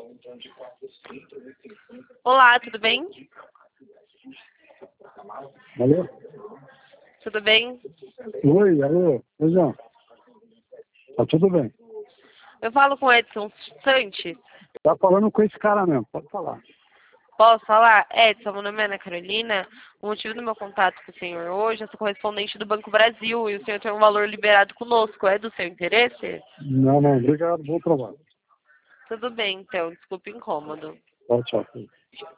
Olá, tudo bem? Alô? Tudo bem? Oi, alô, João. Tá tudo bem. Eu falo com o Edson Santos. Tá falando com esse cara mesmo, pode falar. Posso falar? Edson, meu nome é Ana Carolina. O motivo do meu contato com o senhor hoje é ser correspondente do Banco Brasil e o senhor tem um valor liberado conosco. É do seu interesse? Não, obrigado, bom trabalho. Tudo bem, então. Desculpe o incômodo. Tchau, tchau.